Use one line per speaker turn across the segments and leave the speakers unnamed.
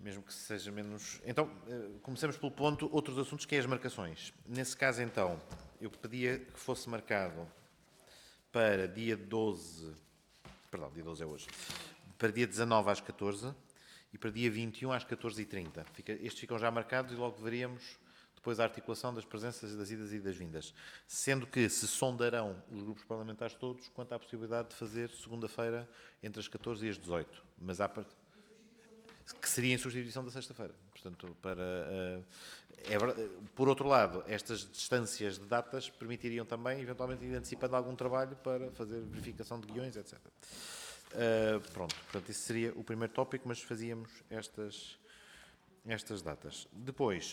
mesmo que seja menos... Então, comecemos pelo ponto, outros assuntos, que é as marcações. Nesse caso, então, eu pedia que fosse marcado para dia 12... Perdão, dia 12 é hoje. Para dia 19 às 14 e para dia 21 às 14h30. Estes ficam já marcados e logo veríamos depois a articulação das presenças, das idas e das vindas. Sendo que se sondarão os grupos parlamentares todos quanto à possibilidade de fazer segunda-feira entre as 14 e as 18. Mas há... que seria em substituição da sexta-feira. Portanto, por outro lado, estas distâncias de datas permitiriam também, eventualmente, ir antecipando algum trabalho para fazer verificação de guiões, etc. Pronto, portanto, esse seria o primeiro tópico, mas fazíamos estas datas. Depois...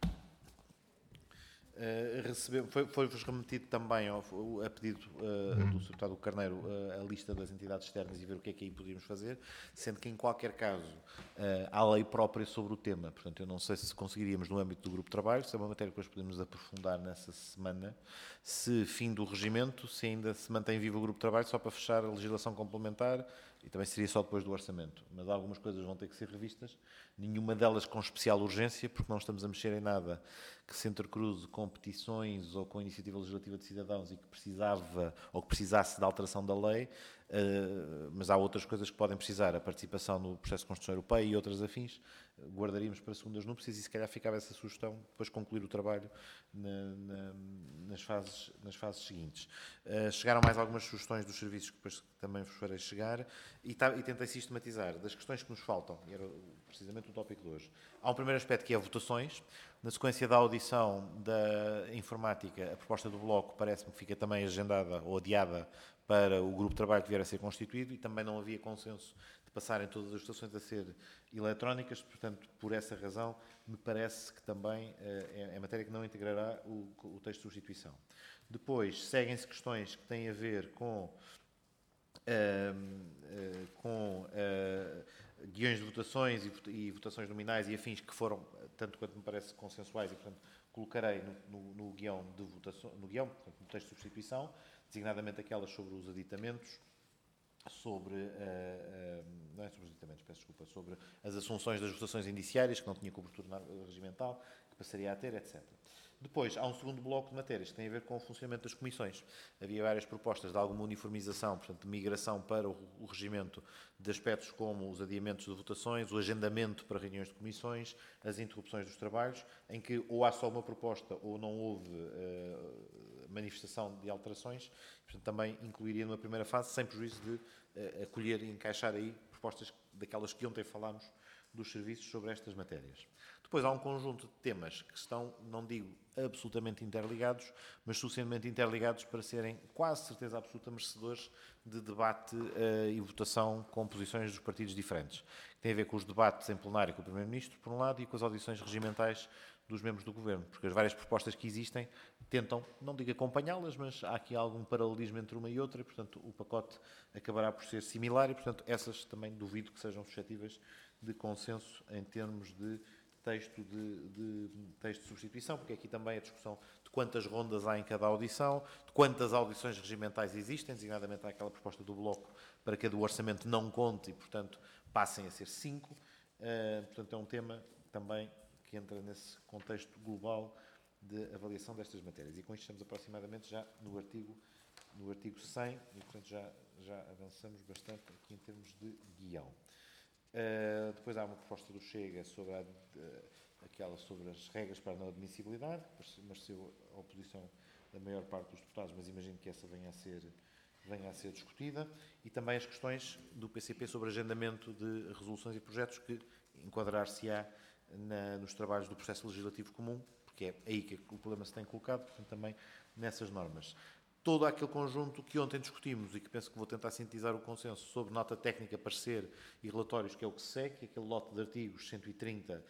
foi-vos remetido também a pedido do Sr. Deputado Carneiro a lista das entidades externas e ver o que é que aí podíamos fazer, sendo que em qualquer caso há lei própria sobre o tema, portanto eu não sei se conseguiríamos no âmbito do grupo de trabalho, se é uma matéria que depois podemos aprofundar nessa semana, se fim do regimento, se ainda se mantém vivo o grupo de trabalho só para fechar a legislação complementar e também seria só depois do orçamento, mas algumas coisas vão ter que ser revistas, nenhuma delas com especial urgência, porque não estamos a mexer em nada que se intercruze com petições ou com iniciativa legislativa de cidadãos e que precisava ou que precisasse de alteração da lei, mas há outras coisas que podem precisar, a participação no processo de Constituição Europeia e outras afins, guardaríamos para segundas núpcias e se calhar ficava essa sugestão depois concluir o trabalho nas fases seguintes. Chegaram mais algumas sugestões dos serviços que depois também vos farei chegar e tentei sistematizar das questões que nos faltam, e era precisamente o tópico de hoje. Há um primeiro aspecto que é votações. Na sequência da audição da informática, a proposta do Bloco parece-me que fica também agendada ou adiada para o grupo de trabalho que vier a ser constituído e também não havia consenso de passarem todas as votações a ser eletrónicas, portanto, por essa razão, me parece que também é matéria que não integrará o texto de substituição. Depois, seguem-se questões que têm a ver com guiões de votações e votações nominais e afins que foram, tanto quanto me parece, consensuais e, portanto, colocarei no guião de votação, portanto, no texto de substituição, designadamente aquelas sobre os aditamentos, não é sobre os aditamentos, peço desculpa, sobre as assunções das votações indiciárias, que não tinha cobertura regimental, que passaria a ter, etc. Depois, há um segundo bloco de matérias que tem a ver com o funcionamento das comissões. Havia várias propostas de alguma uniformização, portanto, de migração para o regimento de aspectos como os adiamentos de votações, o agendamento para reuniões de comissões, as interrupções dos trabalhos, em que ou há só uma proposta ou não houve manifestação de alterações, portanto, também incluiria numa primeira fase, sem prejuízo de acolher e encaixar aí propostas daquelas que ontem falámos dos serviços sobre estas matérias. Depois há um conjunto de temas que estão, não digo absolutamente interligados, mas suficientemente interligados para serem quase certeza absoluta merecedores de debate e votação com posições dos partidos diferentes. Tem a ver com os debates em plenário com o Primeiro-Ministro, por um lado, e com as audições regimentais dos membros do Governo, porque as várias propostas que existem tentam, não digo acompanhá-las, mas há aqui algum paralelismo entre uma e outra e, portanto, o pacote acabará por ser similar e, portanto, essas também duvido que sejam suscetíveis de consenso em termos de texto de substituição, porque aqui também a discussão de quantas rondas há em cada audição, de quantas audições regimentais existem, designadamente há aquela proposta do Bloco para que a do orçamento não conte e, portanto, passem a ser 5. Portanto, é um tema também que entra nesse contexto global de avaliação destas matérias. E com isto estamos aproximadamente já no artigo 100 e, portanto, já avançamos bastante aqui em termos de guião. Depois há uma proposta do Chega sobre aquela sobre as regras para a não admissibilidade, que mereceu a oposição da maior parte dos deputados, mas imagino que essa venha a ser discutida, e também as questões do PCP sobre agendamento de resoluções e projetos que enquadrar-se-á nos trabalhos do processo legislativo comum, porque é aí que o problema se tem colocado, portanto também nessas normas. Todo aquele conjunto que ontem discutimos e que penso que vou tentar sintetizar o consenso sobre nota técnica, parecer e relatórios, que é o que se segue, aquele lote de artigos 130,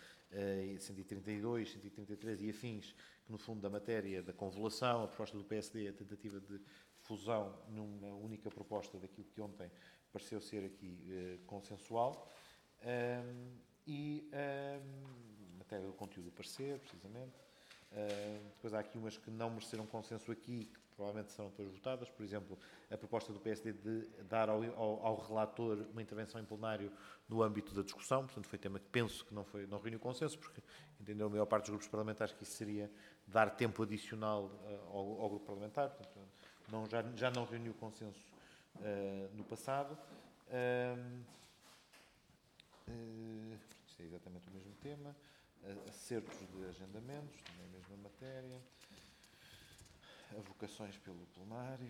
132, 133 e afins, que no fundo da matéria da convolução, a proposta do PSD, a tentativa de fusão numa única proposta daquilo que ontem pareceu ser aqui consensual, e matéria do conteúdo do parecer, precisamente. Depois há aqui umas que não mereceram consenso aqui, que provavelmente serão depois votadas. Por exemplo, a proposta do PSD de dar ao relator uma intervenção em plenário no âmbito da discussão, portanto foi tema que penso que não reuniu consenso, porque entendeu a maior parte dos grupos parlamentares que isso seria dar tempo adicional ao grupo parlamentar, portanto já não reuniu consenso no passado. Isto é exatamente o mesmo tema. Acertos de agendamentos, também a mesma matéria. Avocações pelo plenário,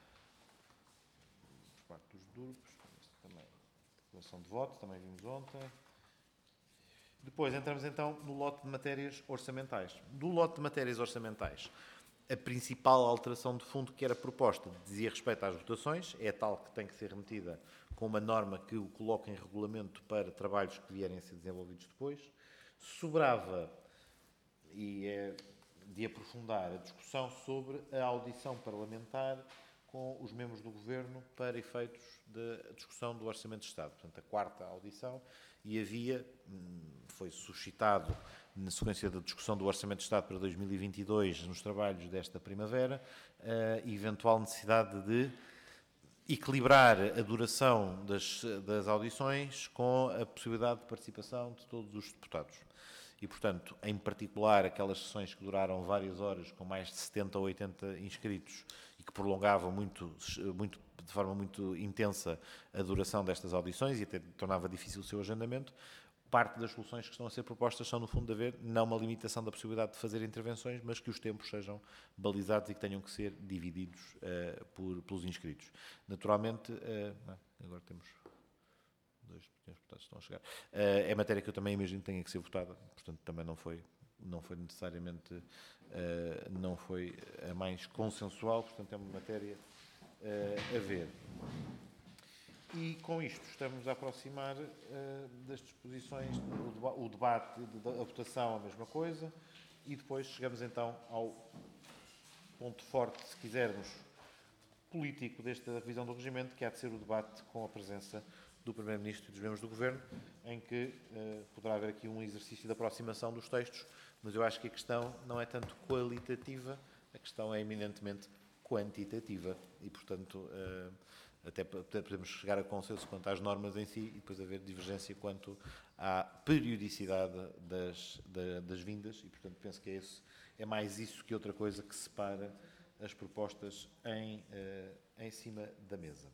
por parte dos grupos, também declaração de voto, também vimos ontem. Depois entramos então no lote de matérias orçamentais. Do lote de matérias orçamentais, a principal alteração de fundo que era proposta dizia respeito às votações, é a tal que tem que ser remetida com uma norma que o coloca em regulamento para trabalhos que vierem a ser desenvolvidos depois. Sobrava, e é de aprofundar a discussão sobre a audição parlamentar com os membros do Governo para efeitos da discussão do Orçamento de Estado. Portanto, a quarta audição, e foi suscitado, na sequência da discussão do Orçamento de Estado para 2022, nos trabalhos desta primavera, a eventual necessidade de equilibrar a duração das audições com a possibilidade de participação de todos os deputados. E, portanto, em particular, aquelas sessões que duraram várias horas, com mais de 70 ou 80 inscritos, e que prolongavam de forma muito intensa a duração destas audições e até tornava difícil o seu agendamento, parte das soluções que estão a ser propostas são, no fundo, de haver não uma limitação da possibilidade de fazer intervenções, mas que os tempos sejam balizados e que tenham que ser divididos pelos inscritos. Naturalmente, agora temos... dois deputados estão a chegar. É matéria que eu também imagino que tenha que ser votada, portanto também não foi necessariamente a mais consensual, portanto é uma matéria a ver. E com isto estamos a aproximar das disposições, o debate, a votação, a mesma coisa, e depois chegamos então ao ponto forte, se quisermos, político desta revisão do regimento, que há de ser o debate com a presença do Primeiro-Ministro e dos membros do Governo, em que poderá haver aqui um exercício de aproximação dos textos, mas eu acho que a questão não é tanto qualitativa, a questão é eminentemente quantitativa e, portanto, até podemos chegar a consenso quanto às normas em si e depois haver divergência quanto à periodicidade das vindas e, portanto, penso que é mais isso que outra coisa que separa as propostas em cima da mesa.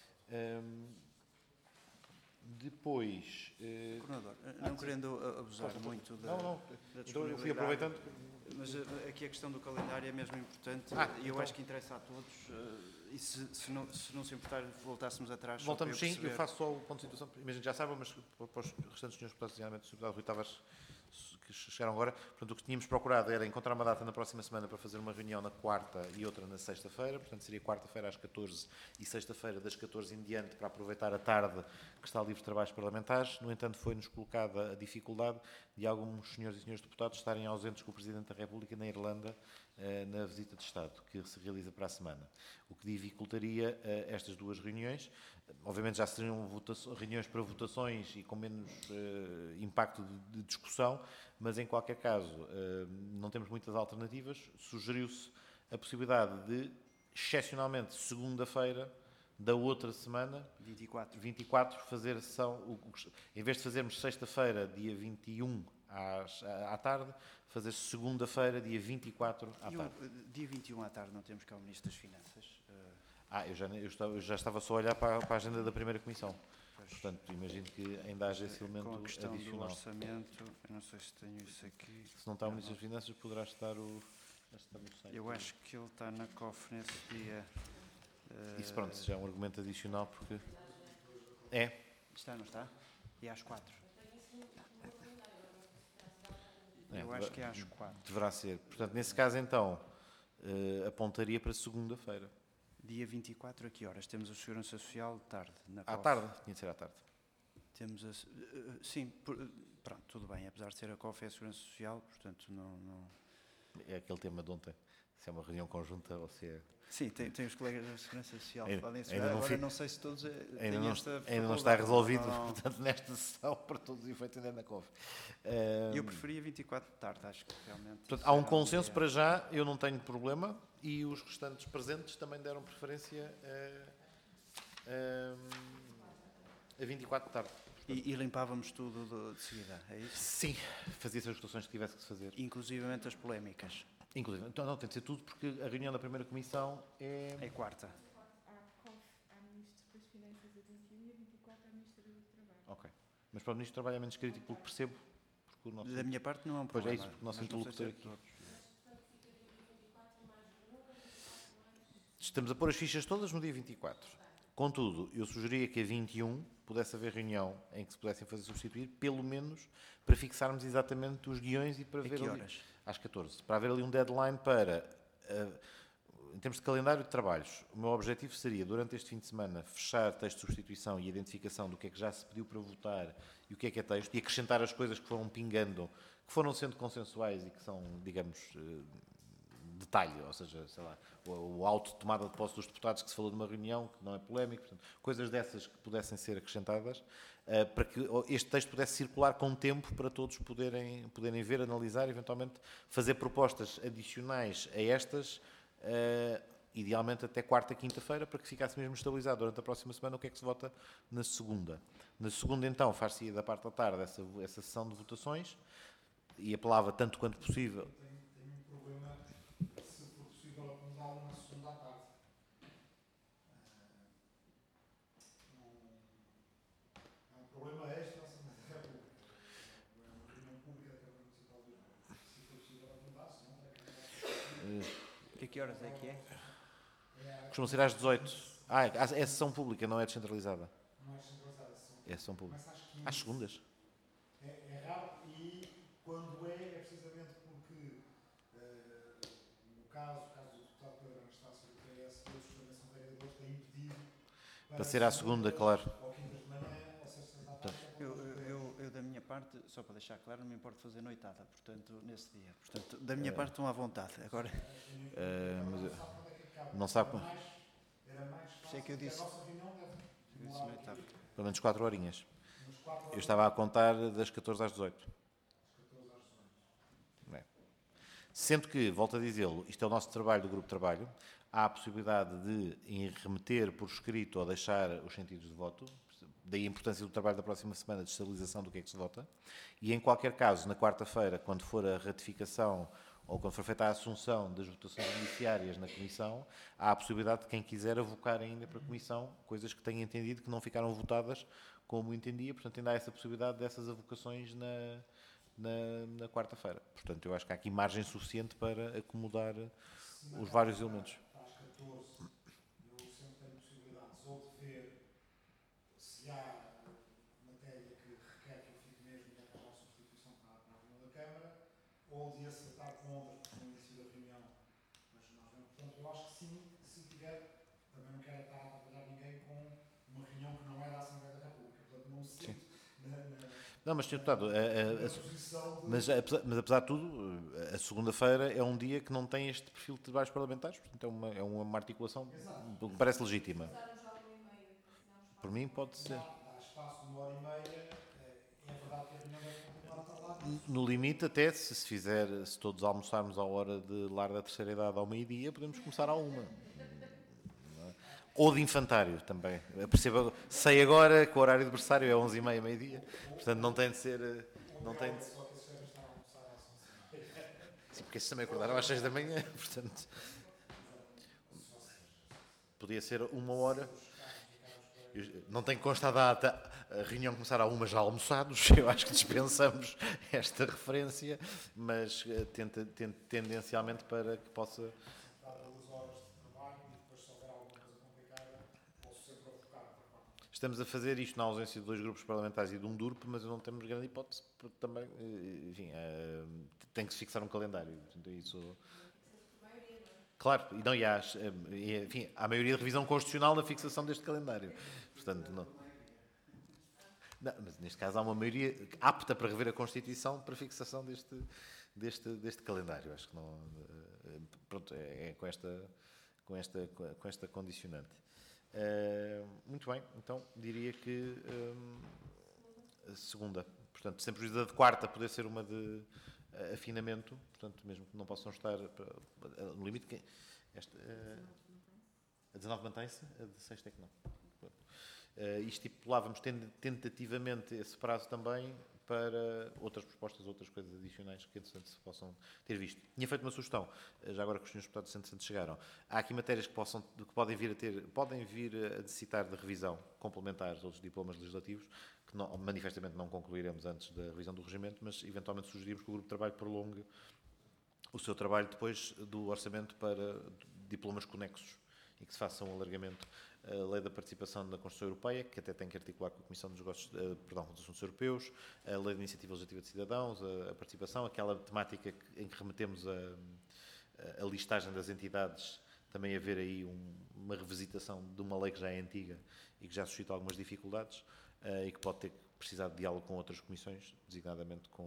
Depois...
Coordenador, não querendo abusar muito da
então eu fui aproveitando...
Mas aqui a questão do calendário é mesmo importante e eu acho que interessa a todos. E se não se importar, voltássemos atrás...
Voltamos sim, eu faço só o ponto de situação, imagino já saibam, mas para os restantes senhores deputados, designadamente o Sr. Deputado Rui Tavares, que chegaram agora, portanto o que tínhamos procurado era encontrar uma data na próxima semana para fazer uma reunião na quarta e outra na sexta-feira, portanto seria quarta-feira às 14 e sexta-feira das 14 em diante para aproveitar a tarde que está livre de trabalhos parlamentares. No entanto, foi-nos colocada a dificuldade de alguns senhores e senhores deputados estarem ausentes com o Presidente da República na Irlanda na visita de Estado, que se realiza para a semana, o que dificultaria estas duas reuniões. Obviamente já seriam reuniões para votações e com menos impacto de discussão, mas em qualquer caso não temos muitas alternativas. Sugeriu-se a possibilidade de, excepcionalmente, segunda-feira da outra semana, 24 fazer sessão, em vez de fazermos sexta-feira, dia 21 à tarde, fazer segunda-feira, dia 24 à tarde.
Dia 21 à tarde não temos cá o Ministro das Finanças?
Eu já estava só a olhar para a agenda da primeira comissão. Portanto, imagino que ainda haja esse elemento
com a questão
adicional.
Do orçamento, eu não sei se tenho isso aqui.
Se não está o Ministro das Finanças, poderá estar no site.
Eu acho que ele está na COF nesse dia.
Isso, pronto, já é um argumento adicional, porque... É.
Está, não está? E às 4. Eu acho que é às 4.
Deverá ser. Portanto, nesse caso, então, apontaria para segunda-feira.
Dia 24, a que horas? Temos a Segurança Social de tarde.
À tarde? Tinha de ser à tarde.
Temos a... Sim, pronto, tudo bem. Apesar de ser a COF, é a Segurança Social, portanto, não...
É aquele tema de ontem. se é uma reunião conjunta ou se é...
Sim, tem os colegas da Segurança Social que podem ser.
Ainda
Agora não sei se todos têm esta
ainda não está resolvido, portanto, nesta sessão, para todos os efeitos, ainda na COV.
Eu preferia 24 de tarde, acho que realmente...
Portanto, há um consenso para já, eu não tenho problema, e os restantes presentes também deram preferência a 24 de tarde.
E limpávamos tudo de seguida, é isso?
Sim, fazia-se as votações que tivesse que se fazer.
Inclusivamente as polémicas.
Inclusive, então não, tem de ser tudo, porque a reunião da primeira comissão é...
É quarta.
Há Ministro das Finanças a 21 e a 24 há Ministério do Trabalho.
Ok. Mas para o Ministro do Trabalho é menos crítico, pelo que percebo. Porque o nosso...
Da minha parte não é um
Pois
problema.
é isso, porque o nosso interlocutor aqui... Estamos a pôr as fichas todas no dia 24. Contudo, eu sugeria que a 21 pudesse haver reunião em que se pudessem fazer substituir, pelo menos para fixarmos exatamente os guiões e para ver...
que
ali,
horas?
às 14. Para haver ali um deadline para... em termos de calendário de trabalhos, o meu objetivo seria, durante este fim de semana, fechar texto de substituição e identificação do que é que já se pediu para votar e o que é texto, e acrescentar as coisas que foram pingando, que foram sendo consensuais e que são, digamos, detalhe, ou seja, sei lá, o auto de tomada de posse dos deputados que se falou de uma reunião, que não é polémico, portanto, coisas dessas que pudessem ser acrescentadas, para que este texto pudesse circular com tempo para todos poderem ver, analisar, eventualmente fazer propostas adicionais a estas, idealmente até quarta, quinta-feira, para que ficasse mesmo estabilizado durante a próxima semana o que é que se vota na segunda. Na segunda, então, faz-se da parte da tarde essa sessão de votações e apelava tanto quanto possível.
Tenho um problema, se for possível, acomodá-lo na segunda à tarde. É um problema extra à Assembleia da República. É uma reunião pública da Câmara Municipal de Lisboa. Se for possível acomodar, se não, terá
Que horas é que é?
Costuma ser às 18. É sessão pública, não é descentralizada.
Não é descentralizada,
É sessão pública.
começa às 15.
Às segundas.
É raro e quando é precisamente porque, no caso do deputado Pedro Anastácio do PS, todos também são vereadores, têm pedido
Para ser à segunda, claro.
ou quintas de manhã, ou sextas à tarde.
Eu, da minha parte, só para deixar claro, não me importo fazer noitada, portanto, nesse dia. Portanto, da minha parte estão à vontade. Agora,
Mas não sabe como.
Era mais fácil,
sei que eu disse.
a nossa reunião deve
Eu disse
demorar
noitada.
Pelo menos 4 horinhas.
umas 4
Eu
horas,
estava a contar das 14 às 18.
14 às 18.
É. Sendo que, volto a dizê-lo, isto é o nosso trabalho do Grupo de Trabalho, há a possibilidade de remeter por escrito ou deixar os sentidos de voto, daí a importância do trabalho da próxima semana de estabilização do que é que se vota, e em qualquer caso, na quarta-feira, quando for a ratificação ou quando for feita a assunção das votações iniciárias na Comissão, há a possibilidade de quem quiser avocar ainda para a Comissão coisas que tenha entendido que não ficaram votadas como entendia, portanto ainda há essa possibilidade dessas avocações na quarta-feira. Portanto, eu acho que há aqui margem suficiente para acomodar os vários elementos.
Às 14, eu sempre tenho possibilidades ou de ver se há matéria que requer que eu fique mesmo e arranjar substituição para a reunião da Câmara, ou de acertar com outras porque no início da reunião. Mas nós vemos, portanto, eu acho que sim, se tiver, também não quero estar a atrapalhar ninguém com uma reunião que não é da Assembleia da República. Portanto, não se sinto
Não, mas, Sr. Deputado,
posição de...
mas apesar de tudo, a segunda-feira é um dia que não tem este perfil de trabalhos parlamentares, portanto é uma articulação que me parece legítima. Por mim pode ser.
Dá espaço de 1h30, é verdade que a reunião deve continuar a estar lá.
No limite, até se todos almoçarmos à hora de lar da terceira idade ao meio-dia, podemos começar à 1. Ou de infantário também. Perceba, sei agora que o horário de berçário é 11h30, meio-dia. Portanto, não tem de ser... Não tem de...
Só que esses devem estar a almoçar à Assunção.
Sim, porque esses também acordaram às 6 da manhã. Portanto, podia ser 1 hora. Não tem que constar a data. A reunião começar à 1 já almoçados. Eu acho que dispensamos esta referência. Mas tendencialmente para que possa... Estamos a fazer isto na ausência de 2 grupos parlamentares e de um DURP, mas não temos grande hipótese, porque também, enfim, tem que se fixar um calendário. Portanto, isso... Claro, e não, enfim, há maioria de revisão constitucional na fixação deste calendário. Portanto, não. Não, mas neste caso há uma maioria apta para rever a Constituição para fixação deste calendário. Acho que não. Pronto, é com esta condicionante. Muito bem, então diria que a segunda. Portanto, sem prejuízo de quarta poder ser uma de afinamento, portanto, mesmo que não possam estar no limite. A 19 mantém-se, a 16 é que não. E estipulávamos tentativamente esse prazo também para outras propostas, outras coisas adicionais que, entretanto, se possam ter visto. Tinha feito uma sugestão, já agora que os senhores deputados entretanto chegaram. Há aqui matérias que podem vir a necessitar de revisão complementar aos outros diplomas legislativos, que manifestamente não concluiremos antes da revisão do regimento, mas eventualmente sugerimos que o grupo de trabalho prolongue o seu trabalho depois do orçamento para diplomas conexos e que se faça um alargamento. A Lei da Participação na Construção Europeia, que até tem que articular com a Comissão dos Assuntos Europeus, a Lei de Iniciativa Legislativa de Cidadãos, a participação, aquela temática em que remetemos a listagem das entidades, também haver aí uma revisitação de uma lei que já é antiga e que já suscita algumas dificuldades e que pode ter precisado de diálogo com outras comissões, designadamente com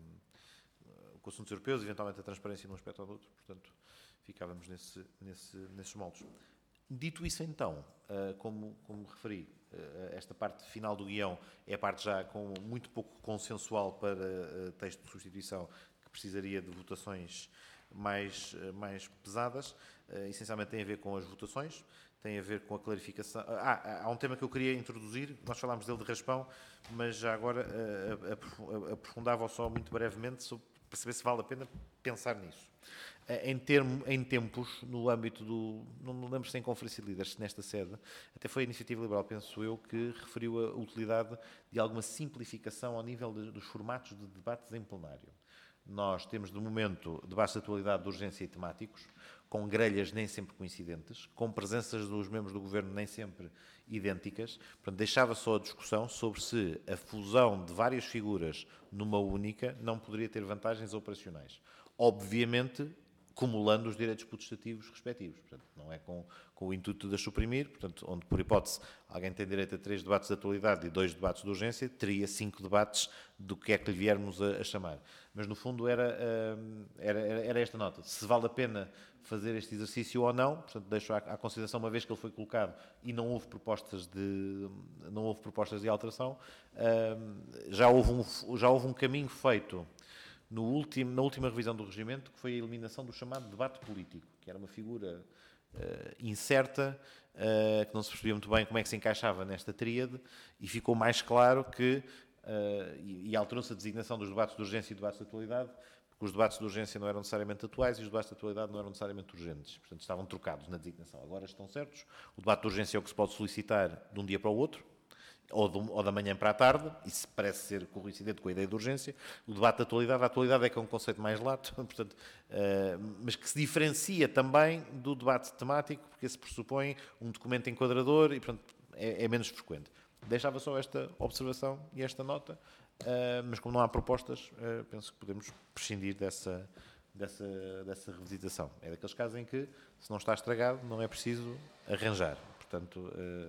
os Assuntos Europeus, eventualmente a transparência num aspecto ou do outro. Portanto, ficávamos nesses moldes. Dito isso, então, como referi, esta parte final do guião é a parte já com muito pouco consensual para texto de substituição, que precisaria de votações mais pesadas. Essencialmente tem a ver com as votações, tem a ver com a clarificação. Há um tema que eu queria introduzir, nós falámos dele de raspão, mas já agora aprofundava só muito brevemente para saber se vale a pena pensar nisso. Em tempos, no âmbito não me lembro se em Conferência de Líderes, nesta sede, até foi a Iniciativa Liberal, penso eu, que referiu a utilidade de alguma simplificação ao nível dos formatos de debates em plenário. Nós temos, de momento, debates de atualidade, de urgência e temáticos, com grelhas nem sempre coincidentes, com presenças dos membros do Governo nem sempre idênticas. Portanto, deixava só a discussão sobre se a fusão de várias figuras numa única não poderia ter vantagens operacionais. Obviamente, cumulando os direitos potestativos respectivos. Portanto, não é com o intuito de as suprimir, portanto, onde, por hipótese, alguém tem direito a 3 debates de atualidade e 2 debates de urgência, teria 5 debates do que é que lhe viermos a chamar. Mas, no fundo, era esta nota. Se vale a pena fazer este exercício ou não, portanto, deixo à consideração, uma vez que ele foi colocado e não houve propostas de alteração, já houve um caminho feito na última revisão do regimento, que foi a eliminação do chamado debate político, que era uma figura incerta, que não se percebia muito bem como é que se encaixava nesta tríade, e ficou mais claro que, e alterou-se a designação dos debates de urgência e debates de atualidade, porque os debates de urgência não eram necessariamente atuais e os debates de atualidade não eram necessariamente urgentes. Portanto, estavam trocados na designação. Agora estão certos. O debate de urgência é o que se pode solicitar de um dia para o outro, ou da manhã para a tarde, isso parece ser coincidente com a ideia de urgência. O debate da atualidade, a atualidade é que é um conceito mais lato, portanto, mas que se diferencia também do debate temático, porque esse pressupõe um documento enquadrador e, portanto, é menos frequente. Deixava só esta observação e esta nota, mas como não há propostas, penso que podemos prescindir dessa revisitação. É daqueles casos em que, se não está estragado, não é preciso arranjar. Portanto,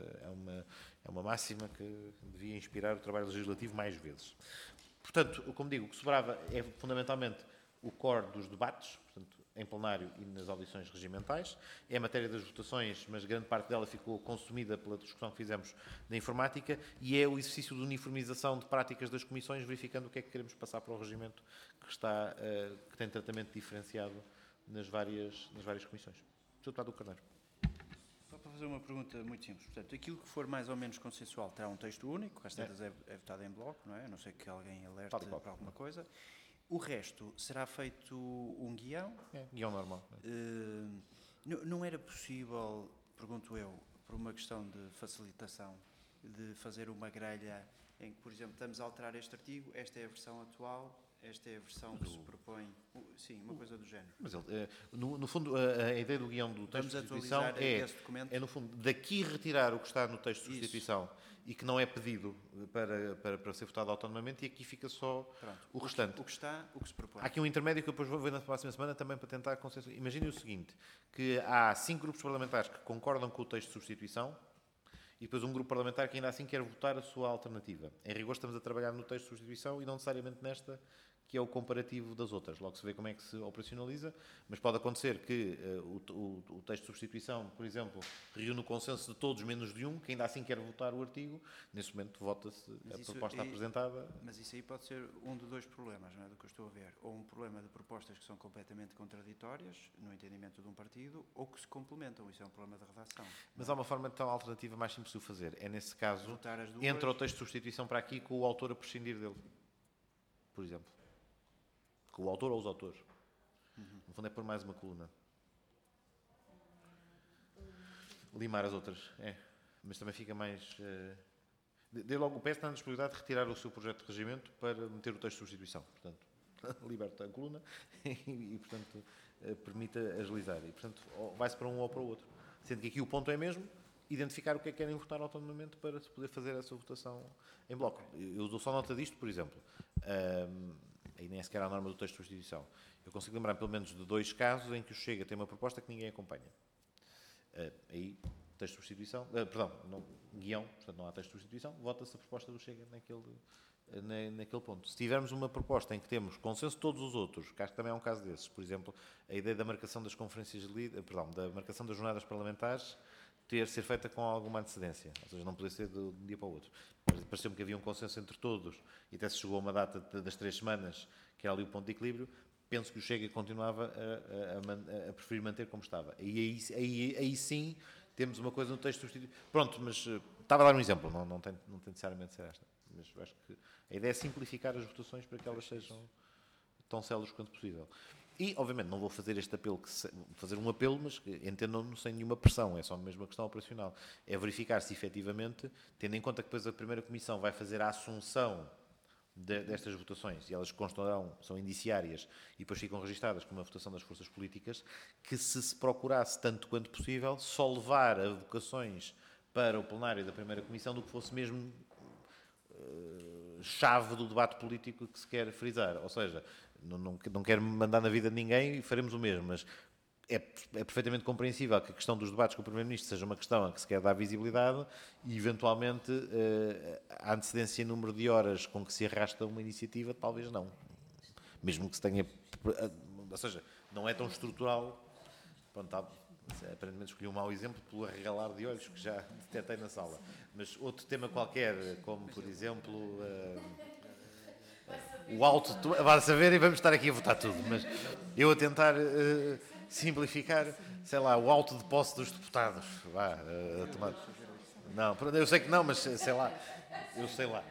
é uma máxima que devia inspirar o trabalho legislativo mais vezes. Portanto, como digo, o que sobrava é fundamentalmente o core dos debates, portanto, em plenário e nas audições regimentais. É a matéria das votações, mas grande parte dela ficou consumida pela discussão que fizemos na informática, e é o exercício de uniformização de práticas das comissões, verificando o que é que queremos passar para o regimento que tem tratamento diferenciado nas várias comissões. Sr. Deputado Carneiro.
Só para fazer uma pergunta muito simples. Portanto, aquilo que for mais ou menos consensual terá um texto único, às tantas é votado em bloco, não é? A não ser que alguém alerte para alguma coisa. O resto será feito um guião?
Guião normal.
Não era possível, pergunto eu, por uma questão de facilitação, de fazer uma grelha em que, por exemplo, estamos a alterar este artigo, esta é a versão atual, esta é a versão que se propõe. Sim, uma coisa do género.
Mas, no fundo, a ideia do guião do texto de substituição é, no fundo, daqui retirar o que está no texto de substituição e que não é pedido para ser votado autonomamente, e aqui fica só o restante.
O que está, o que se propõe.
Há aqui um intermédio que eu depois vou ver na próxima semana também para tentar consensuar. Imagine o seguinte, que há 5 grupos parlamentares que concordam com o texto de substituição e depois um grupo parlamentar que ainda assim quer votar a sua alternativa. Em rigor estamos a trabalhar no texto de substituição e não necessariamente nesta, que é o comparativo das outras. Logo se vê como é que se operacionaliza, mas pode acontecer que o texto de substituição, por exemplo, reúne o consenso de todos menos de um, que ainda assim quer votar o artigo. Nesse momento vota-se a proposta apresentada.
Mas isso aí pode ser um de dois problemas, não é, do que eu estou a ver. Ou um problema de propostas que são completamente contraditórias, no entendimento de um partido, ou que se complementam. Isso é um problema de redação.
Mas há uma forma tão alternativa mais simples de o fazer. É nesse caso,
Juntar as duas.
entra o texto de substituição para aqui com o autor a prescindir dele. Por exemplo. Com o autor ou os autores. No fundo é por mais uma coluna. Limar as outras, mas também fica mais... Dê logo o PS está na disponibilidade de retirar o seu projeto de regimento para meter o texto de substituição. Portanto, liberta a coluna e portanto, permite agilizar. E, portanto, vai-se para um ou para o outro. Sendo que aqui o ponto é mesmo identificar o que é que querem votar autonomamente para se poder fazer essa votação em bloco. Eu dou só nota disto, por exemplo. Aí nem é sequer a norma do texto de substituição. Eu consigo lembrar pelo menos de 2 casos em que o Chega tem uma proposta que ninguém acompanha. Aí, texto de substituição, guião, portanto não há texto de substituição, vota-se a proposta do Chega naquele ponto. Se tivermos uma proposta em que temos consenso de todos os outros, que acho que também é um caso desses, por exemplo, a ideia da marcação das conferências de líderes, da marcação das jornadas parlamentares, ser feita com alguma antecedência, ou seja, não poder ser de um dia para o outro. Pareceu-me que havia um consenso entre todos e até se chegou a uma data das 3 semanas, que era ali o ponto de equilíbrio. Penso que o Chega continuava a preferir manter como estava. Aí sim temos uma coisa no texto substitutivo. Pronto, mas estava a dar um exemplo, não tem necessariamente de ser esta. Mas acho que a ideia é simplificar as votações para que elas sejam tão céleres quanto possível. E, obviamente, não vou fazer este apelo, fazer um apelo, mas entendam-no sem nenhuma pressão, é só mesmo uma questão operacional. É verificar se, efetivamente, tendo em conta que depois a primeira comissão vai fazer a assunção destas votações, e elas constarão, são indiciárias, e depois ficam registadas como uma votação das forças políticas, que se procurasse, tanto quanto possível, só levar a vocações para o plenário da primeira comissão do que fosse mesmo chave do debate político que se quer frisar. Ou seja, não quero mandar na vida de ninguém e faremos o mesmo, mas é perfeitamente compreensível que a questão dos debates com o Primeiro-Ministro seja uma questão a que se quer dar visibilidade e, eventualmente, a antecedência em número de horas com que se arrasta uma iniciativa, talvez não. Mesmo que se tenha... Ou seja, não é tão estrutural. Pronto, aparentemente escolhi um mau exemplo pelo arregalar de olhos que já detetei na sala. Mas outro tema qualquer, como, por exemplo... o alto... Vai saber e vamos estar aqui a votar tudo. Mas eu a tentar... simplificar, sei lá, o auto de posse dos deputados. Não, eu sei que não, mas sei lá. Eu sei lá.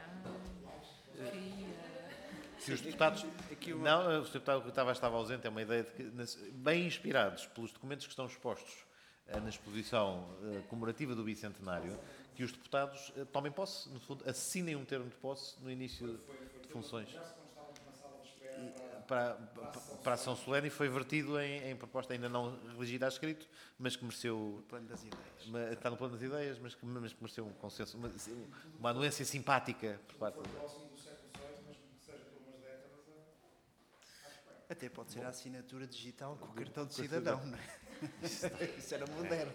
Se os deputados... Não, o deputado que estava ausente é uma ideia de que, bem inspirados pelos documentos que estão expostos na exposição comemorativa do Bicentenário, que os deputados tomem posse, no fundo, assinem um termo de posse no início de funções. Para a ação solene e foi vertido em proposta ainda não redigida a escrito, mas que mereceu...
No plano das ideias.
Está no plano das ideias, mas que mereceu um consenso, uma anuência simpática por parte
do próximo do século VI, mas que seja por umas décadas, acho bem.
Até pode ser a assinatura digital com o cartão de cidadão, não é? Isso era moderno.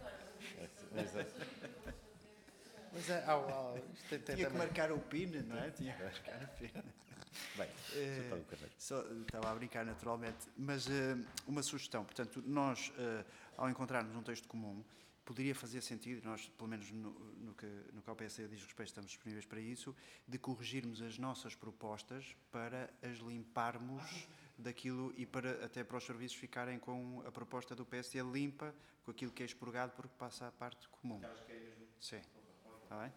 Mas
tinha que marcar o PIN, não é? Tinha que marcar o PIN.
Bem,
estava a brincar naturalmente, mas uma sugestão, portanto, nós, ao encontrarmos um texto comum, poderia fazer sentido, nós, pelo menos no que ao PSD diz respeito, estamos disponíveis para isso, de corrigirmos as nossas propostas para as limparmos daquilo e até para os serviços ficarem com a proposta do PSD limpa, com aquilo que é expurgado porque passa à parte comum. Sim. Está bem?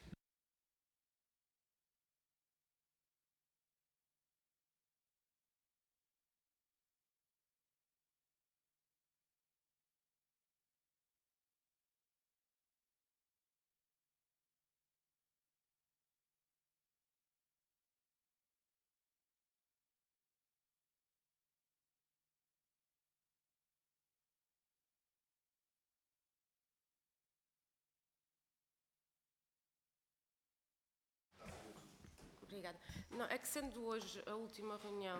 Obrigada. Não, é que sendo hoje a última reunião,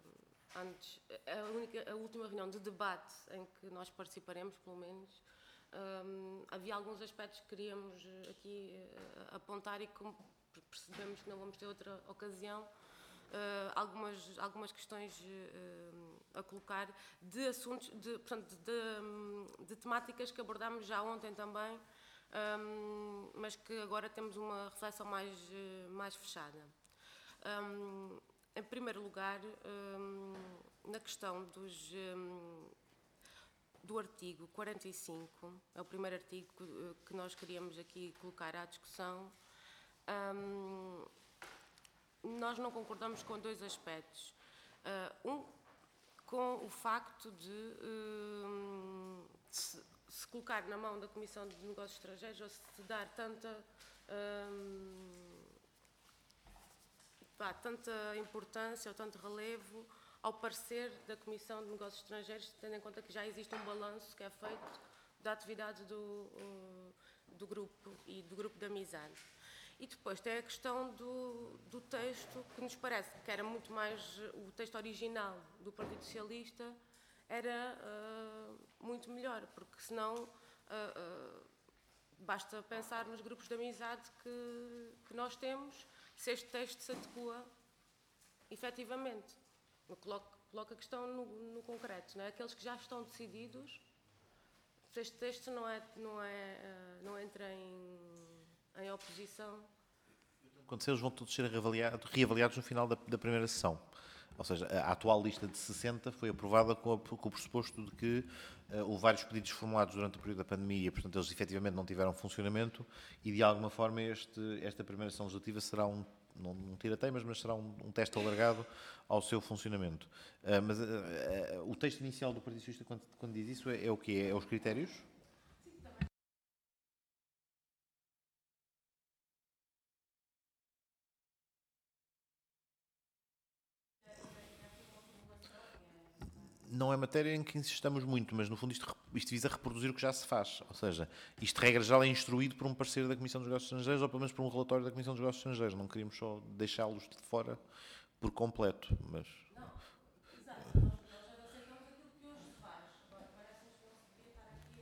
a última reunião de debate em que nós participaremos, pelo menos, havia alguns aspectos que queríamos aqui apontar e como percebemos que não vamos ter outra ocasião, algumas questões a colocar de assuntos, de temáticas que abordámos já ontem também, mas que agora temos uma reflexão mais fechada. Em primeiro lugar, na questão do artigo 45, é o primeiro artigo que nós queríamos aqui colocar à discussão. Nós não concordamos com dois aspectos. Com o facto de se colocar na mão da Comissão de Negócios Estrangeiros ou se dar tanta importância ou tanto relevo ao parecer da Comissão de Negócios Estrangeiros, tendo em conta que já existe um balanço que é feito da atividade do grupo e do grupo de amizade. E depois tem a questão do texto, que nos parece que era muito mais... O texto original do Partido Socialista era muito melhor, porque senão basta pensar nos grupos de amizade que nós temos, se este texto se adequa efetivamente. Eu coloco a questão no concreto, não é? Aqueles que já estão decididos, este texto não entra em oposição.
Acontecer, eles vão todos ser reavaliados no final da primeira sessão. Ou seja, a atual lista de 60 foi aprovada com o pressuposto de que houve vários pedidos formulados durante o período da pandemia, portanto eles efetivamente não tiveram funcionamento e de alguma forma esta primeira sessão legislativa será não tira-teimas, mas será um teste alargado ao seu funcionamento. Mas o texto inicial do Partido Socialista, quando diz isso, é o quê? É os critérios? Não é matéria em que insistamos muito, mas no fundo isto visa reproduzir o que já se faz. Ou seja, isto, regra geral, é instruído por um parceiro da Comissão dos Negócios Estrangeiros ou pelo menos por um relatório da Comissão dos Negócios Estrangeiros. Não queríamos só deixá-los de fora por completo, mas...
Não, exato. Nós aceitamos aquilo que hoje se faz. Agora, parece-nos que não se devia estar aqui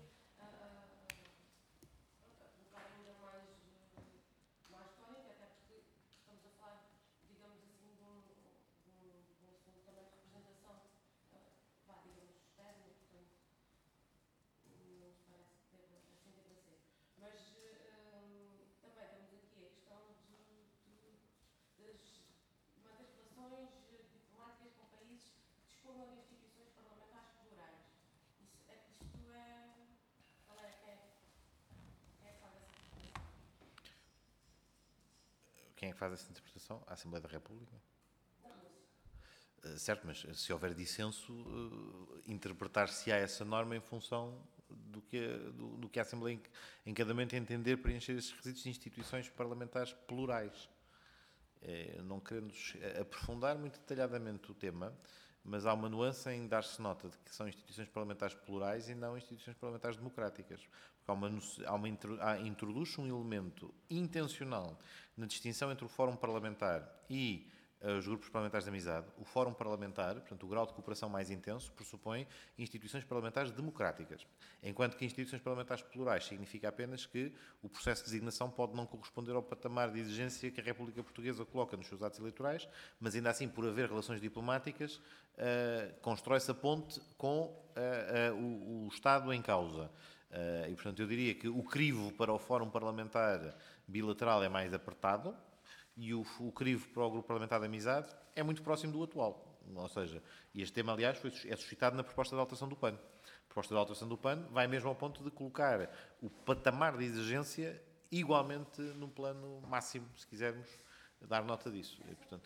a colocar ainda mais tónica, até porque estamos a falar, digamos assim, de um assunto também de representação, digamos, externa, portanto, não nos parece que assim deva ser. Mas também temos aqui a questão de manter relações diplomáticas com países que disponham de instituições parlamentares plurais.
Quem é que faz essa interpretação? A Assembleia da República? Certo, mas se houver dissenso, interpretar-se-á essa norma em função do que a Assembleia em cada momento entender preencher esses requisitos de instituições parlamentares plurais. Não queremos aprofundar muito detalhadamente o tema, mas há uma nuance em dar-se nota de que são instituições parlamentares plurais e não instituições parlamentares democráticas. Porque introduz um elemento intencional na distinção entre o Fórum Parlamentar e os grupos parlamentares de amizade. O Fórum Parlamentar, portanto, o grau de cooperação mais intenso, pressupõe instituições parlamentares democráticas, enquanto que instituições parlamentares plurais significa apenas que o processo de designação pode não corresponder ao patamar de exigência que a República Portuguesa coloca nos seus atos eleitorais, mas ainda assim, por haver relações diplomáticas, constrói-se a ponte com o Estado em causa. E, portanto, eu diria que o crivo para o Fórum Parlamentar bilateral é mais apertado, e o crivo para o Grupo Parlamentar de Amizade é muito próximo do atual. Ou seja, este tema, aliás, é suscitado na proposta de alteração do PAN. A proposta de alteração do PAN vai mesmo ao ponto de colocar o patamar de exigência igualmente no plano máximo, se quisermos dar nota disso. E, portanto,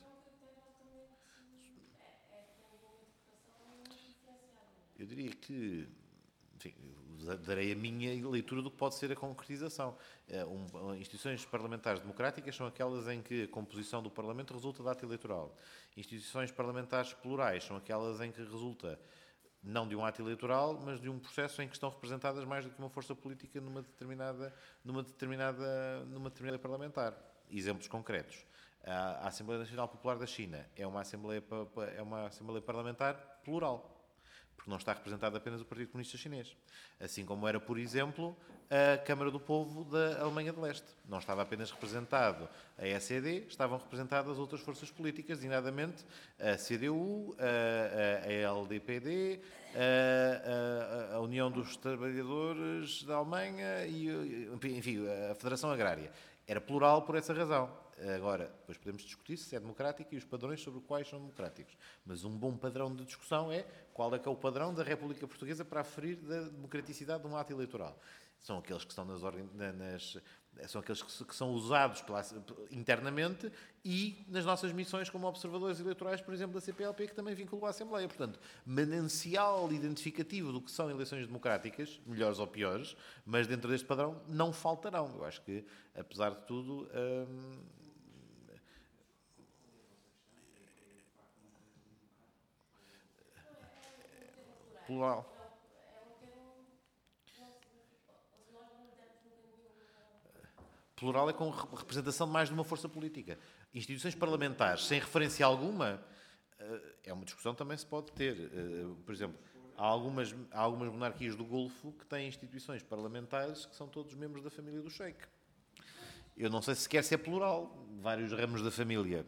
eu diria que... Enfim, darei a minha leitura do que pode ser a concretização. Instituições parlamentares democráticas são aquelas em que a composição do Parlamento resulta de ato eleitoral. Instituições parlamentares plurais são aquelas em que resulta não de um ato eleitoral, mas de um processo em que estão representadas mais do que uma força política numa determinada parlamentar. Exemplos concretos. A Assembleia Nacional Popular da China é uma Assembleia parlamentar plural. porque não está representado apenas o Partido Comunista Chinês. Assim como era, por exemplo, a Câmara do Povo da Alemanha de Leste. Não estava apenas representado a SED, estavam representadas outras forças políticas, designadamente a CDU, a LDPD, a União dos Trabalhadores da Alemanha e, enfim, a Federação Agrária. Era plural por essa razão. Agora, depois podemos discutir se é democrático e os padrões sobre os quais são democráticos. Mas um bom padrão de discussão é qual é que é o padrão da República Portuguesa para aferir da democraticidade de um ato eleitoral. São aqueles que estão são aqueles que são usados internamente e nas nossas missões como observadores eleitorais, por exemplo, da CPLP, que também vinculou a Assembleia. Portanto, manancial identificativo do que são eleições democráticas, melhores ou piores, mas dentro deste padrão não faltarão. Eu acho que, apesar de tudo, plural. Plural é com representação de mais de uma força política. Instituições parlamentares sem referência alguma, é uma discussão que também se pode ter. Por exemplo, há algumas monarquias do Golfo que têm instituições parlamentares que são todos membros da família do Sheik. Eu não sei se quer ser plural, vários ramos da família.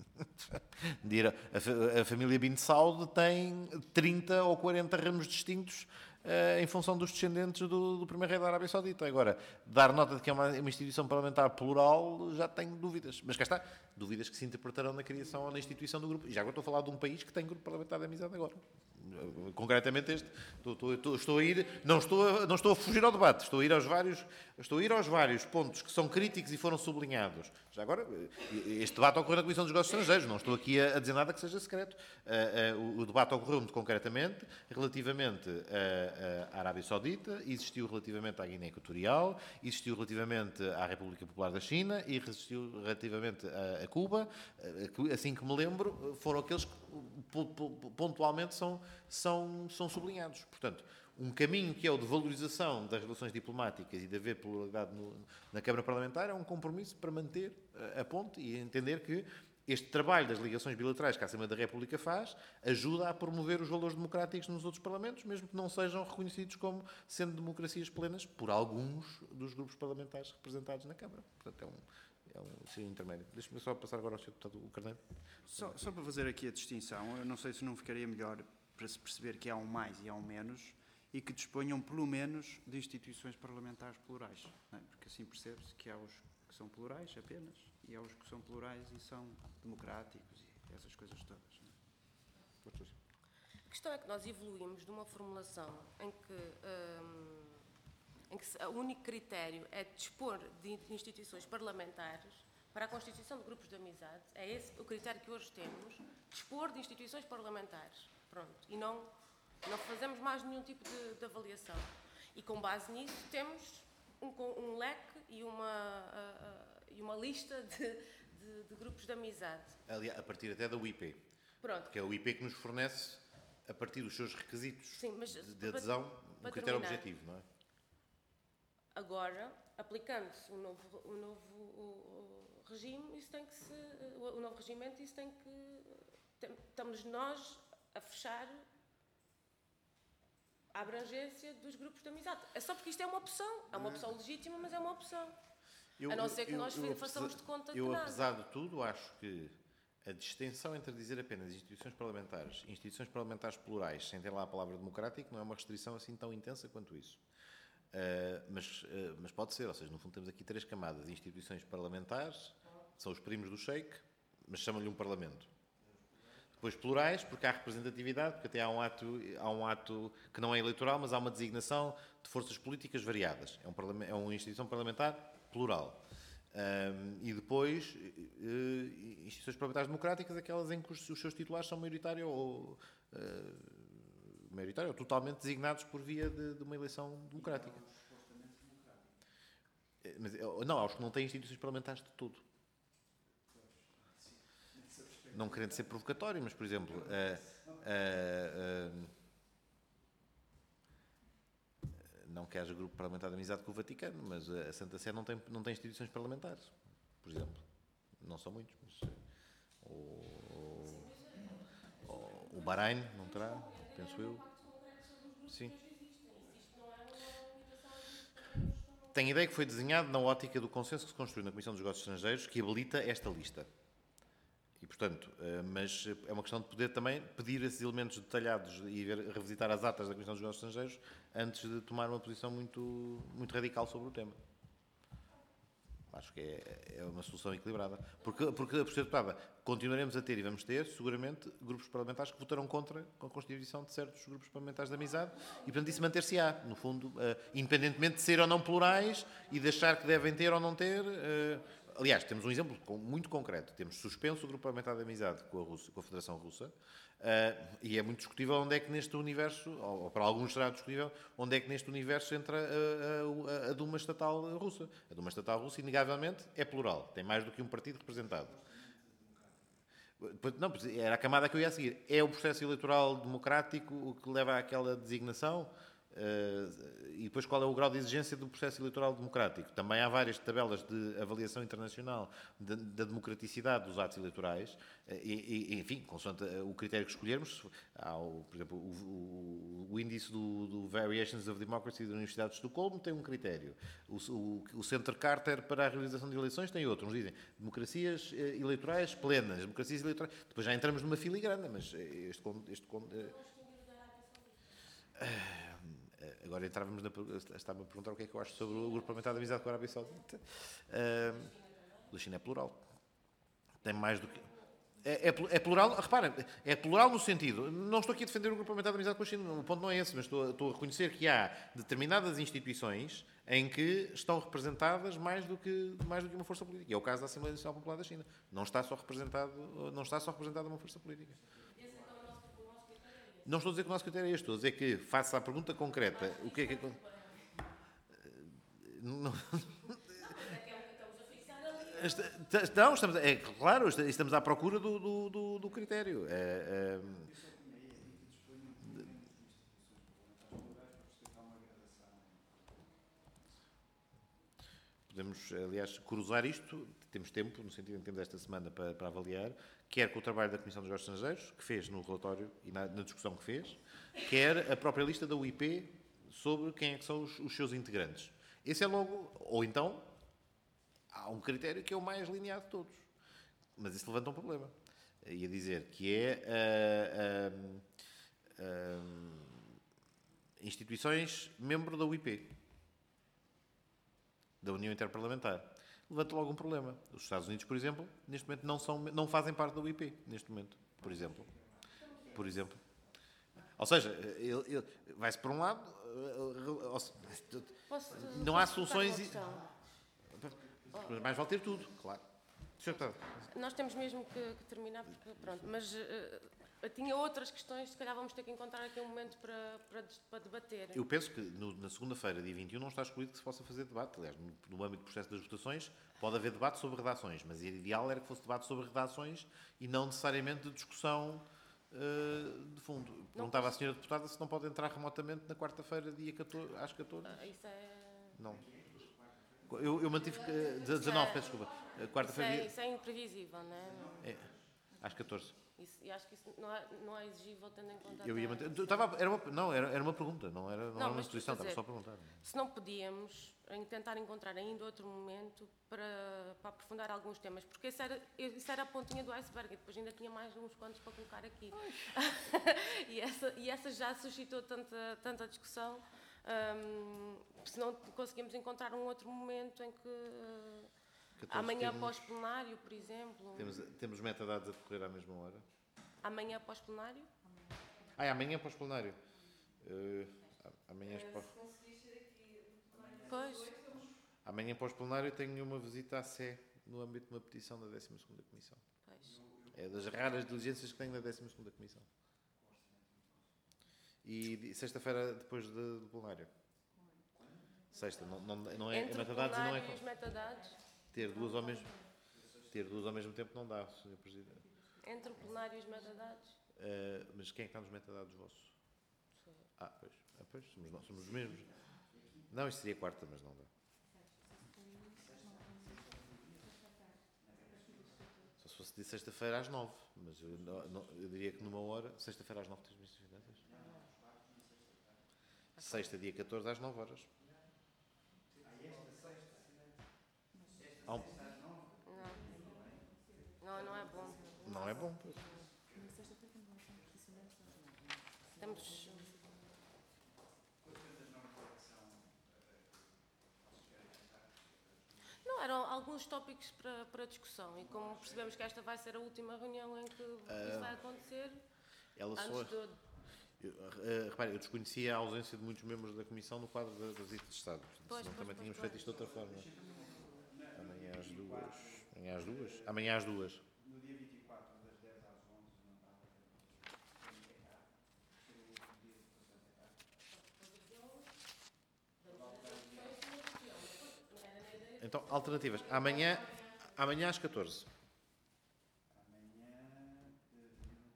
A família Bin Saud tem 30 ou 40 ramos distintos em função dos descendentes do primeiro rei da Arábia Saudita. Agora, dar nota de que é uma instituição parlamentar plural, já tenho dúvidas. Mas cá está, dúvidas que se interpretarão na criação ou na instituição do grupo. E já agora estou a falar de um país que tem grupo parlamentar de amizade agora. Concretamente este. Estou a ir, não estou a fugir ao debate, estou a ir aos vários pontos que são críticos e foram sublinhados. Já agora, este debate ocorreu na Comissão dos Negócios Estrangeiros, não estou aqui a dizer nada que seja secreto. O debate ocorreu muito concretamente relativamente à Arábia Saudita, existiu relativamente à Guiné Equatorial, existiu relativamente à República Popular da China e existiu relativamente a Cuba, que, assim que me lembro, foram aqueles que pontualmente são sublinhados. Portanto, um caminho que é o de valorização das relações diplomáticas e de haver pluralidade na Câmara Parlamentar é um compromisso para manter a ponte e entender que este trabalho das ligações bilaterais que a Assembleia da República faz ajuda a promover os valores democráticos nos outros parlamentos, mesmo que não sejam reconhecidos como sendo democracias plenas por alguns dos grupos parlamentares representados na Câmara. Portanto, é um intermédio. Deixa-me só passar agora ao Sr. Deputado Carneiro.
Só para fazer aqui a distinção, eu não sei se não ficaria melhor para se perceber que há um mais e há um menos e que disponham pelo menos de instituições parlamentares plurais, não é? Porque assim percebe-se que há os que são plurais apenas e há os que são plurais e são democráticos e essas coisas todas. Não é?
A questão é que nós evoluímos de uma formulação em que o único critério é dispor de instituições parlamentares para a constituição de grupos de amizade. É esse o critério que hoje temos, dispor de instituições parlamentares. Pronto. E não fazemos mais nenhum tipo de avaliação. E com base nisso temos um leque e uma lista de grupos de amizade.
Aliás, a partir até da UIP.
Pronto.
Que é o IP que nos fornece, a partir dos seus requisitos.
Sim, mas
de adesão, um critério objetivo, não é?
Agora, aplicando-se o novo regime, o novo regimento, isso tem que... Estamos nós a fechar a abrangência dos grupos de amizade. É só porque isto é uma opção. É uma opção legítima, mas é uma opção. A não ser que nós façamos de conta que nada.
Eu, apesar de tudo, acho que a distinção entre dizer apenas instituições parlamentares plurais, sem ter lá a palavra democrático, não é uma restrição assim tão intensa quanto isso. Mas pode ser, ou seja, no fundo temos aqui 3 camadas. Instituições parlamentares, são os primos do Sheik, mas chamam-lhe um parlamento. Depois plurais, porque há representatividade, porque até há um ato que não é eleitoral, mas há uma designação de forças políticas variadas. É uma instituição parlamentar plural. E depois, instituições parlamentares democráticas, aquelas em que os seus titulares são maioritário ou totalmente designados por via de uma eleição democrática. Mas, não, há os que não têm instituições parlamentares de todo. Não querendo ser provocatório, mas, por exemplo, não que haja grupo parlamentar de amizade com o Vaticano, mas a Santa Sé não tem instituições parlamentares, por exemplo. Não são muitos, mas o Bahrein não terá, penso eu. Sim. Tenho a ideia que foi desenhado na ótica do consenso que se construiu na Comissão dos Negócios Estrangeiros, que habilita esta lista. E, portanto, mas é uma questão de poder também pedir esses elementos detalhados e revisitar as atas da Comissão dos Negócios Estrangeiros antes de tomar uma posição muito radical sobre o tema. Acho que é uma solução equilibrada. Porque por ser deputada, continuaremos a ter e vamos ter, seguramente, grupos parlamentares que votarão contra a constituição de certos grupos parlamentares de amizade e, portanto, isso manter-se-á, no fundo, independentemente de ser ou não plurais e de achar que devem ter ou não ter. Aliás, temos um exemplo muito concreto. Temos suspenso o grupo parlamentar de amizade com a Rússia, com a Federação Russa, e é muito discutível onde é que neste universo, ou para alguns será discutível, onde é que neste universo entra a Duma Estatal Russa. A Duma Estatal Russa, inegavelmente, é plural. Tem mais do que um partido representado. Não, era a camada que eu ia a seguir. É o processo eleitoral democrático o que leva àquela designação? E depois qual é o grau de exigência do processo eleitoral democrático? Também há várias tabelas de avaliação internacional da democraticidade dos atos eleitorais e, enfim, consoante o critério que escolhermos, há, por exemplo, o índice do Variations of Democracy da Universidade de Estocolmo tem um critério. O Centro Carter para a realização de eleições tem outro. Uns dizem democracias eleitorais plenas, democracias eleitorais... Depois já entramos numa filigrana, mas agora entrávamos estava-me a perguntar o que é que eu acho sobre o grupo parlamentar de amizade com a Arábia Saudita. A China é plural. Tem mais do que... É plural, reparem, é plural no sentido... Não estou aqui a defender o grupo parlamentar de amizade com a China, o ponto não é esse, mas estou a reconhecer que há determinadas instituições em que estão representadas mais do que uma força política. E é o caso da Assembleia Nacional Popular da China. Não está só representada uma força política. Não estou a dizer que o nosso critério é este, estou a dizer que, face à pergunta concreta, o que é que... Não, claro, estamos à procura do critério. Podemos, aliás, cruzar isto, temos tempo, no sentido em que temos esta semana para avaliar, quer com o trabalho da Comissão dos Negócios Estrangeiros, que fez no relatório e na discussão que fez, quer a própria lista da UIP sobre quem é que são os seus integrantes. Esse é logo, ou então, há um critério que é o mais linear de todos. Mas isso levanta um problema. Ia dizer que é instituições membro da UIP, da União Interparlamentar. Levanta logo um problema. Os Estados Unidos, por exemplo, neste momento não fazem parte da UIP, neste momento, por exemplo. Ou seja, vai-se por um lado, não há soluções... Mas mais vale ter tudo, claro.
Nós temos mesmo que terminar, porque, pronto, mas tinha outras questões, se calhar vamos ter que encontrar aqui um momento para debater.
Eu penso que na segunda-feira, dia 21, não está excluído que se possa fazer debate. Aliás, no âmbito do processo das votações, pode haver debate sobre redações, mas o ideal era que fosse debate sobre redações e não necessariamente de discussão de fundo. Perguntava à senhora deputada se não pode entrar remotamente na quarta-feira, dia 14, às 14.
Isso é...
Não. Eu mantive 19, peço desculpa. Quarta-feira.
Isso é imprevisível, não é?
É, às 14.
E acho que isso não é exigível tendo em conta...
Eu ia manter. Era uma pergunta, não era uma sugestão, estava só a perguntar.
Se não podíamos tentar encontrar ainda outro momento para aprofundar alguns temas, porque isso era a pontinha do iceberg e depois ainda tinha mais uns quantos para colocar aqui. e essa já suscitou tanta discussão. Se não conseguimos encontrar um outro momento em que amanhã após plenário, por exemplo.
Temos metadados a decorrer à mesma hora.
Amanhã após plenário?
Amanhã após plenário. Amanhã
Pois.
Amanhã após plenário tenho uma visita à Sé no âmbito de uma petição da 12ª Comissão.
Pois.
É das raras diligências que tenho na 12ª Comissão. E sexta-feira depois do plenário. Sexta, não é
entre
metadados e não é...
os metadados?
Ter duas ao mesmo tempo não dá, Sr. Presidente.
Entre o plenário e os metadados?
Mas quem é que está nos metadados vossos? Pois, somos os mesmos. Não, isto seria quarta, mas não dá. Só se fosse de sexta-feira às 9, mas eu diria que numa hora, sexta-feira às 9 tens minhas finanças. Sexta, dia 14, às 9 horas. Há um-
Não, não é bom.
Não é bom. Pois.
Na sexta-feira não são posicionantes às 9.
Temos. Não, eram alguns tópicos para discussão e como percebemos que esta vai ser a última reunião em que isso vai acontecer,
Ela só.
antes de...
Repare, eu desconhecia a ausência de muitos membros da Comissão no quadro da visita de Estado. Portanto,
Pois,
senão
pois,
também
pois,
tínhamos
pois.
feito isto de outra forma. Amanhã às 2. Amanhã às 2? Amanhã às 2.
No dia 24, das 10 às 11, não estava a ter. Seria o último dia de votações é cá.
Então, alternativas. Amanhã às 14.
Amanhã, não consigo.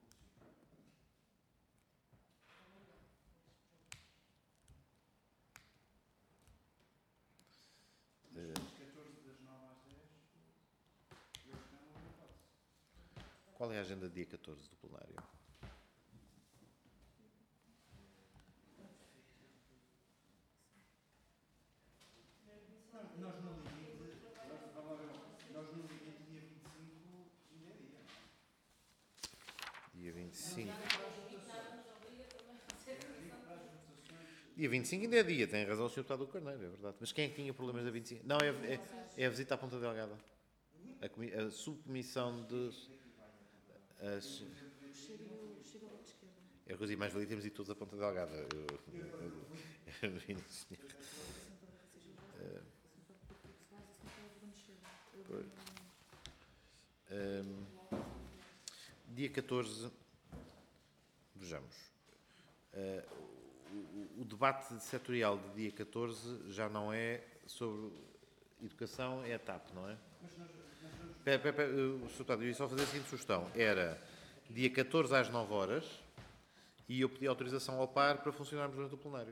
Mas 14 das 9 às 10, eu acho que não houve hipótese.
Qual é a agenda do dia 14 do plenário?
Nós no limite, nós no limite, dia 25, ainda é dia.
Dia 25.
Para as votações,
Dia 25 ainda é dia, tem razão o Sr. Deputado Carneiro, é verdade. Mas quem é que tinha problemas da 25? Não, é a visita à Ponta Delgada. A subcomissão de.
Chega logo de esquerda.
É o que eu digo, mais valia termos ido todos à Ponta Delgada. Eu no início tinha- Pois. Dia 14, vejamos. O debate setorial de dia 14 já não é sobre educação, é a TAP, não é? Pera, o Sr. Deputado, eu ia só fazer a seguinte sugestão. Era dia 14 às 9 horas e eu pedi autorização ao par para funcionarmos durante o plenário.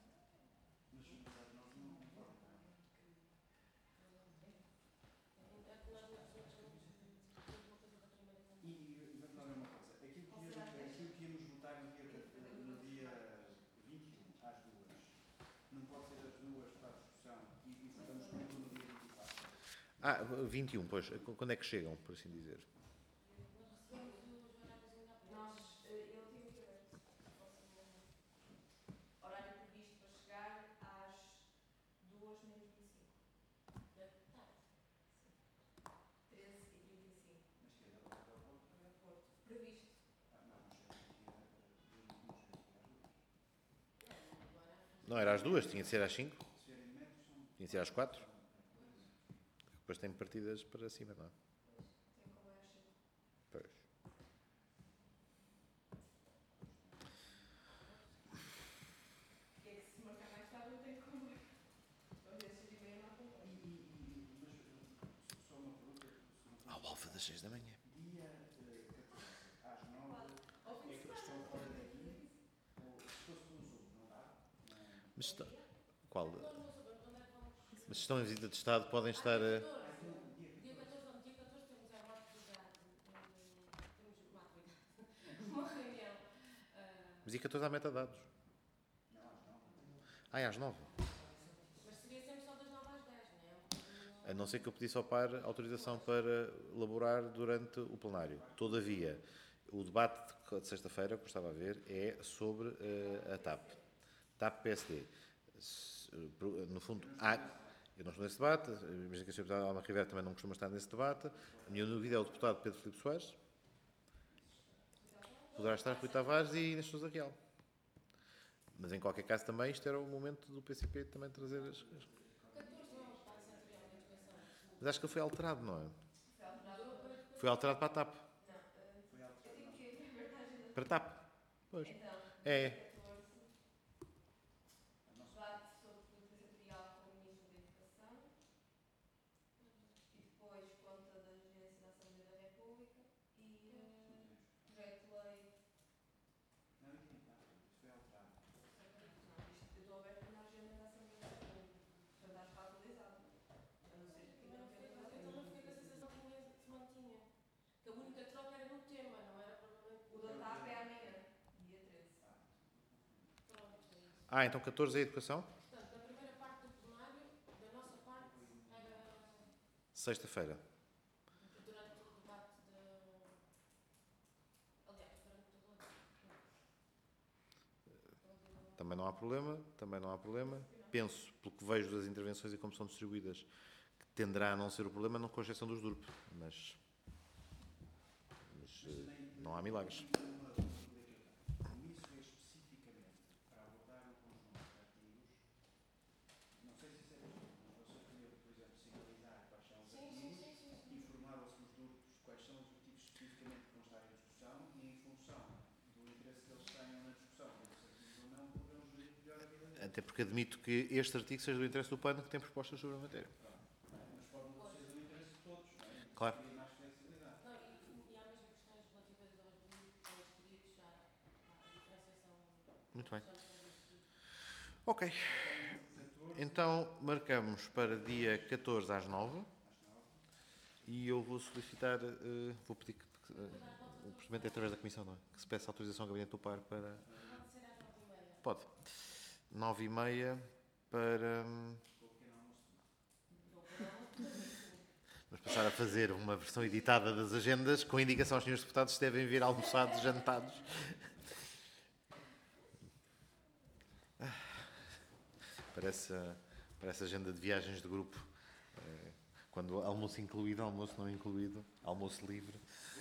e vamos lá ver uma coisa. Aquilo que íamos votar no dia 21 às 2, não pode ser das 2 para a discussão e votamos tudo no dia 24.
21, pois. Quando é que chegam, por assim dizer?
Horário previsto para chegar às 2h25 da tarde. 13h35.
Mas que é da Porta ao Porto?
Aeroporto. Previsto.
Não chegamos aqui
Não, era às 2, tinha de ser às 5,
se vierem metros, são
tinha de ser às 4. Depois tem partidas para cima, não é?
Tem como é às 5.
Pois.
É que se marcar mais tarde não tem como. Às vezes 6h30 não acompanha.
mas só uma pergunta.
Ao alfa das 6 da manhã.
Dia 14 às 9, é que estão fora daqui, ou se fosse pelo Zoom, não dá?
Mas está... Qual? Mas se estão em visita de Estado, podem estar...
Dia 14 temos a atividade. Temos uma reunião.
Mas dia 14 há metadados. É às 9.
Mas seria sempre só das 9 às 10, não é?
A não ser que eu pedisse ao par autorização para elaborar durante o plenário. Todavia, o debate de sexta-feira, que eu estava a ver, é sobre a TAP. TAP PSD. No fundo, eu não estou nesse debate, imagino que a Sra. Deputada Alma Rivera também não costuma estar nesse debate. A minha dúvida é o deputado Pedro Filipe Soares. Poderá estar Rui Tavares e Inês Sousa Real. Mas em qualquer caso também isto era o momento do PCP também trazer as... Mas acho que ele foi alterado, não é? Foi alterado para a TAP. Para a TAP. Pois. É.
Debate sobre política setorial com o Ministro da Educação e depois conta da Agência da Assembleia da República e projeto de lei.
Não, isso foi alterado.
Isto eu estou aberto na agenda da Assembleia da República. Portanto, acho que está atualizado. A não ser que ainda não tenha atualizado. Então não fiquei com a sensação que se mantinha. Que a única troca era no tema, não era propriamente. O da TAP é amanhã, dia 13.
Então 14 é a educação?
Portanto, a primeira parte do plenário, da nossa parte, era
Sexta-feira.
durante o debate de... Aliás, durante todo o...
Também não há problema. Penso, pelo que vejo das intervenções e como são distribuídas, que tenderá a não ser o problema, não com exceção dos DURP. Mas não há milagres.
Nisso é especificamente para abordar um conjunto de artigos. Não sei se isso é possível, mas você podia, por exemplo, sinalizar quais são os artigos, informava-se nos grupos quais são os artigos especificamente que vão estar em discussão e, em função do interesse que eles tenham na discussão, desses artigos ou não, poderão gerir melhor a vida deles.
Até porque admito que este artigo seja do interesse do PAN, que tem propostas sobre a matéria.
Mas pode não ser do interesse de todos, não é?
Claro.
E mais flexibilidade.
Não, e há mesmo questões relativas aos pedidos, já a diferenciação...
Muito bem. Ok. Então, marcamos para dia 14 às 9. E eu vou solicitar, vou pedir que o procedimento é através da Comissão, não é? Que se peça autorização ao Gabinete do Par para...
Pode ser às 9h30.
Pode. 9h30 para... Vamos passar a fazer uma versão editada das agendas com indicação aos senhores deputados se devem vir almoçados, jantados. Parece agenda de viagens de grupo. Quando almoço incluído, almoço não incluído, almoço livre.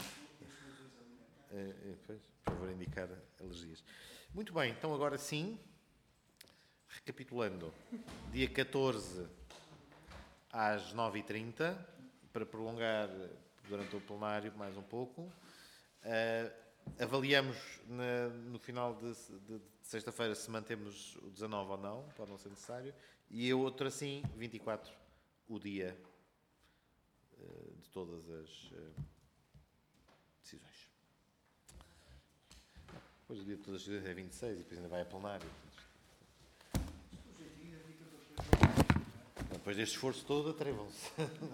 Pois, por favor, indicar alergias. Muito bem, então agora sim, recapitulando, dia 14 às 9h30, para prolongar durante o plenário mais um pouco. Avaliamos no final de sexta-feira se mantemos o 19 ou não, pode não ser necessário. E a outra sim, 24, o dia de todas as decisões. Depois o dia de todas as decisões é 26 e depois ainda vai a plenário. Depois deste esforço todo, atrevam-se.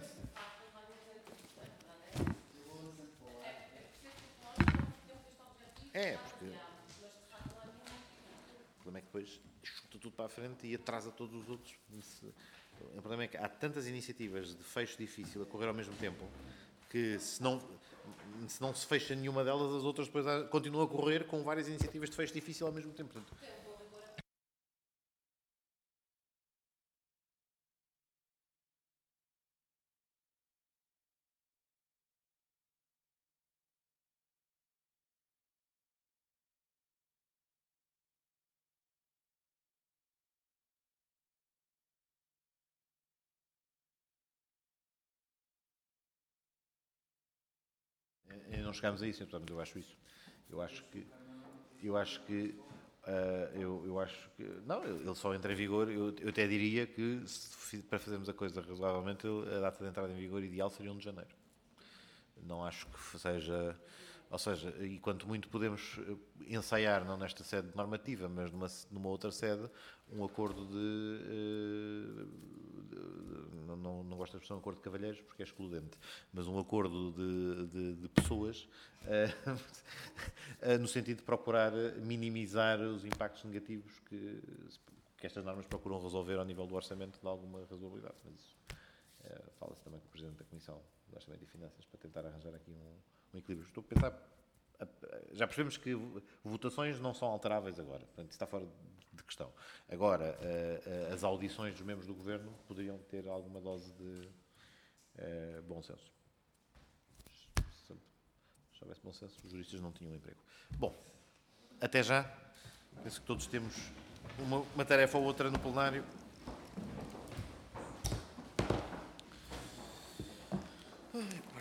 Porque o problema é que depois chuta tudo para a frente e atrasa todos os outros. O problema é que há tantas iniciativas de fecho difícil a correr ao mesmo tempo que se não se fecha nenhuma delas, as outras depois continuam a correr com várias iniciativas de fecho difícil ao mesmo tempo. Portanto, não chegámos a isso, portanto, eu acho isso. Eu acho que não, ele só entra em vigor. Eu até diria que para fazermos a coisa razoavelmente, a data de entrada em vigor ideal seria 1 de janeiro. Não acho que seja, ou seja, e quanto muito podemos ensaiar, não nesta sede normativa, mas numa outra sede, um acordo não gosto da expressão acordo de cavalheiros porque é excludente, mas um acordo de pessoas no sentido de procurar minimizar os impactos negativos que estas normas procuram resolver ao nível do orçamento de alguma razoabilidade. Mas isso fala-se também com o Presidente da Comissão do Orçamento e Finanças para tentar arranjar aqui um equilíbrio. Estou a pensar, já percebemos que votações não são alteráveis agora, portanto, isso está fora de questão. Agora, as audições dos membros do Governo poderiam ter alguma dose de bom senso. Se houvesse bom senso, os juristas não tinham emprego. Bom, até já. Penso que todos temos uma tarefa ou outra no plenário. Ai,